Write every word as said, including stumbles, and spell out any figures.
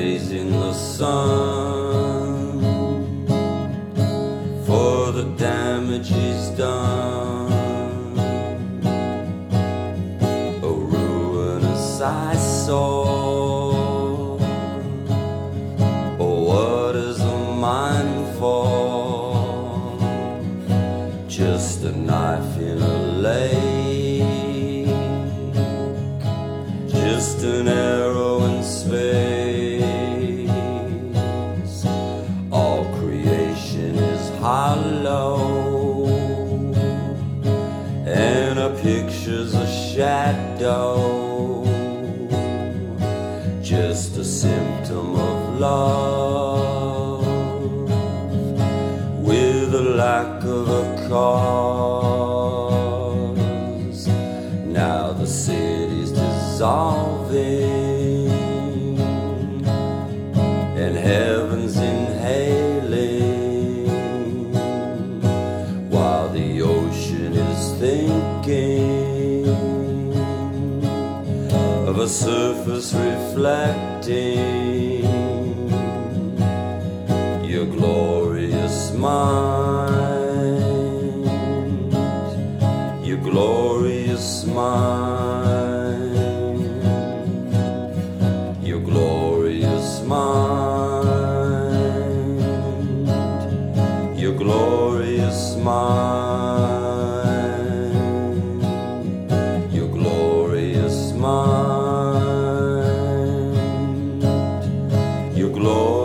days in the sun for the damage he's done. A ruinous eyesore. Oh, what is a mind for? Just a knife in a lake, just an arrow in space. All creation is hollow, and a picture's a shadow, just a symptom of love with a lack of a cause. Now the city's dissolving and heaven's inhaling, while the ocean is thinking of a surface reflecting your glorious mind, your glorious mind, your glorious mind, your glorious mind, your glorious mind, your glorious